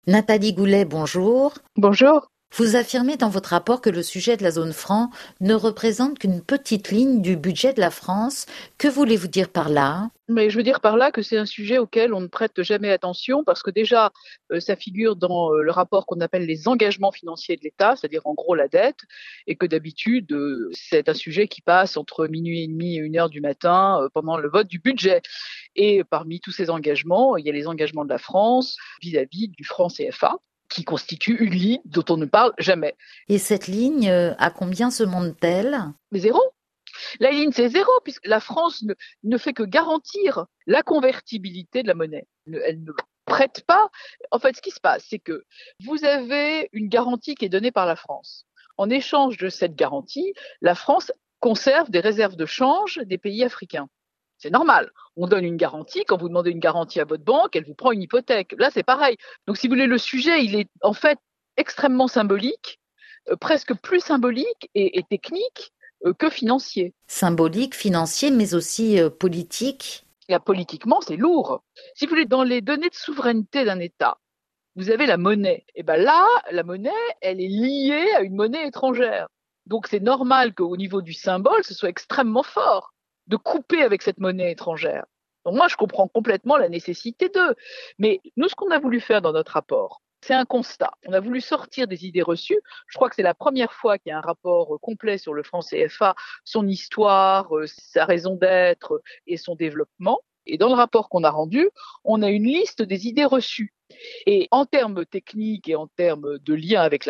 Nathalie Goulet, bonjour. Bonjour. Vous affirmez dans votre rapport que le sujet de la zone franc ne représente qu'une petite ligne du budget de la France. Que voulez-vous dire par là? Mais je veux dire par là que c'est un sujet auquel on ne prête jamais attention parce que déjà, ça figure dans le rapport qu'on appelle les engagements financiers de l'État, c'est-à-dire en gros la dette, et que d'habitude, c'est un sujet qui passe entre minuit et demi et 1 heure du matin pendant le vote du budget. Et parmi tous ces engagements, il y a les engagements de la France vis-à-vis du franc CFA, qui constitue une ligne dont on ne parle jamais. Et cette ligne, à combien se monte-t-elle? Mais zéro. La ligne, c'est zéro, puisque la France ne fait que garantir la convertibilité de la monnaie. Elle ne prête pas. En fait, ce qui se passe, c'est que vous avez une garantie qui est donnée par la France. En échange de cette garantie, la France conserve des réserves de change des pays africains. C'est normal. On donne une garantie. Quand vous demandez une garantie à votre banque, elle vous prend une hypothèque. Là, c'est pareil. Donc, si vous voulez, le sujet, il est en fait extrêmement symbolique, presque plus symbolique et technique que financier. Symbolique, financier, mais aussi politique. Là, politiquement, c'est lourd. Si vous voulez, dans les données de souveraineté d'un État, vous avez la monnaie. Et ben là, la monnaie, elle est liée à une monnaie étrangère. Donc c'est normal qu'au niveau du symbole, ce soit extrêmement fort de couper avec cette monnaie étrangère. Donc moi, je comprends complètement la nécessité d'eux. Mais nous, ce qu'on a voulu faire dans notre rapport, c'est un constat. On a voulu sortir des idées reçues. Je crois que c'est la première fois qu'il y a un rapport complet sur le franc CFA, son histoire, sa raison d'être et son développement. Et dans le rapport qu'on a rendu, on a une liste des idées reçues. Et en termes techniques et en termes de lien avec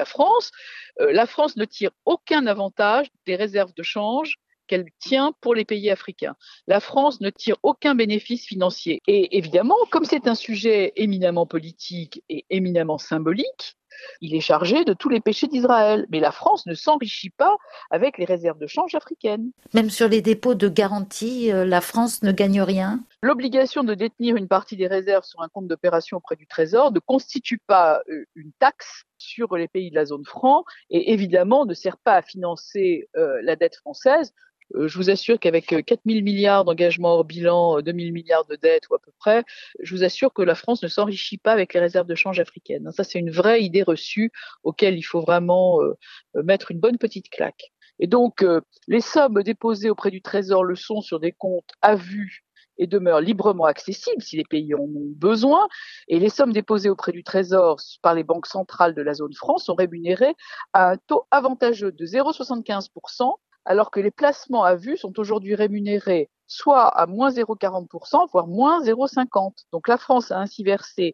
la France ne tire aucun avantage des réserves de change qu'elle tient pour les pays africains. La France ne tire aucun bénéfice financier. Et évidemment, comme c'est un sujet éminemment politique et éminemment symbolique, il est chargé de tous les péchés d'Israël. Mais la France ne s'enrichit pas avec les réserves de change africaines. Même sur les dépôts de garantie, la France ne gagne rien. L'obligation de détenir une partie des réserves sur un compte d'opération auprès du Trésor ne constitue pas une taxe sur les pays de la zone franc et évidemment ne sert pas à financer la dette française. Je vous assure qu'avec 4 000 milliards d'engagements hors bilan, 2 000 milliards de dettes ou à peu près, je vous assure que la France ne s'enrichit pas avec les réserves de change africaines. Ça, c'est une vraie idée reçue auquel il faut vraiment mettre une bonne petite claque. Et donc, les sommes déposées auprès du Trésor le sont sur des comptes à vue et demeurent librement accessibles si les pays en ont besoin. Et les sommes déposées auprès du Trésor par les banques centrales de la zone franc sont rémunérées à un taux avantageux de 0,75%, alors que les placements à vue sont aujourd'hui rémunérés soit à moins 0,40%, voire moins 0,50%. Donc la France a ainsi versé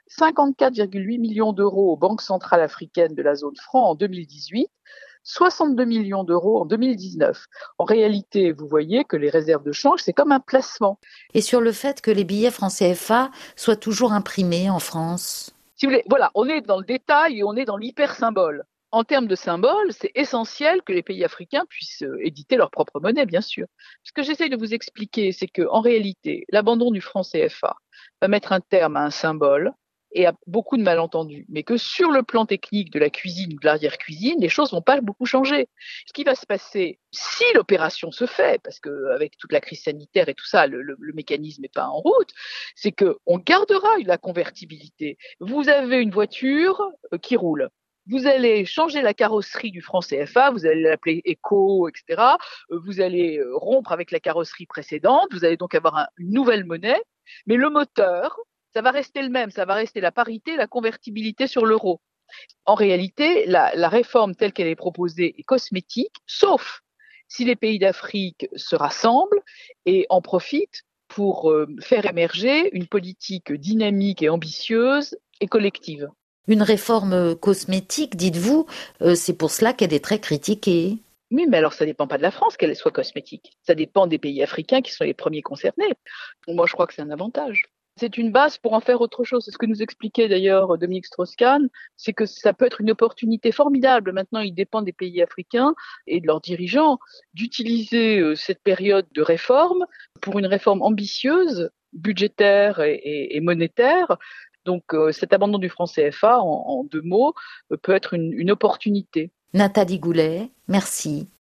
54,8 millions d'euros aux banques centrales africaines de la zone franc en 2018, 62 millions d'euros en 2019. En réalité, vous voyez que les réserves de change, c'est comme un placement. Et sur le fait que les billets francs CFA soient toujours imprimés en France. Si vous voulez, voilà, on est dans le détail et on est dans l'hyper-symbole. En termes de symbole, c'est essentiel que les pays africains puissent éditer leur propre monnaie, bien sûr. Ce que j'essaye de vous expliquer, c'est qu'en réalité, l'abandon du franc CFA va mettre un terme à un symbole et à beaucoup de malentendus, mais que sur le plan technique de la cuisine ou de l'arrière-cuisine, les choses vont pas beaucoup changer. Ce qui va se passer si l'opération se fait, parce qu'avec toute la crise sanitaire et tout ça, le mécanisme n'est pas en route, c'est qu'on gardera la convertibilité. Vous avez une voiture qui roule. Vous allez changer la carrosserie du franc CFA, vous allez l'appeler Eco, etc. Vous allez rompre avec la carrosserie précédente, vous allez donc avoir une nouvelle monnaie, mais le moteur, ça va rester le même, ça va rester la parité, la convertibilité sur l'euro. En réalité, la réforme telle qu'elle est proposée est cosmétique, sauf si les pays d'Afrique se rassemblent et en profitent pour faire émerger une politique dynamique et ambitieuse et collective. Une réforme cosmétique, dites-vous, c'est pour cela qu'elle est très critiquée. Oui, mais alors ça dépend pas de la France qu'elle soit cosmétique. Ça dépend des pays africains qui sont les premiers concernés. Moi, je crois que c'est un avantage. C'est une base pour en faire autre chose. C'est ce que nous expliquait d'ailleurs Dominique Strauss-Kahn, c'est que ça peut être une opportunité formidable. Maintenant, il dépend des pays africains et de leurs dirigeants d'utiliser cette période de réforme pour une réforme ambitieuse, budgétaire et monétaire. Donc cet abandon du franc CFA, en deux mots, peut être une opportunité. Nathalie Goulet, merci.